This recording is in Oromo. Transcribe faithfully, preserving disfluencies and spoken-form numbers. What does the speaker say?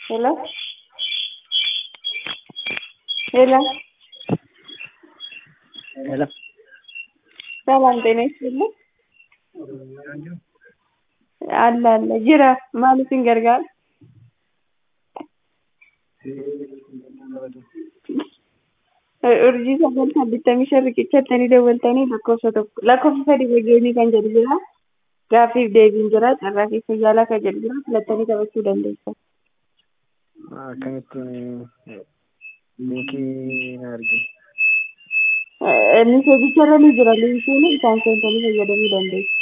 Hello? Hello? Hello. Salam ጤና ይስጥልኝ። አለ አለ ጅራ ማለትን ገርጋር urjii sagal saddeettamii shan riqichattanii dawwaltanii lakkoofsa tokko lakkoofsa sadii wajjinii kan jedhu jira. Gaaffiif deebiin jira. Carraa keessa yaalaa kan jedhu jira. Filattanii taphachuu dandeessu. Akkamitti linkii na argina? Inni seejjicharra ni jira. Linkiin isaan seentanii fayyadamuu dandeessu.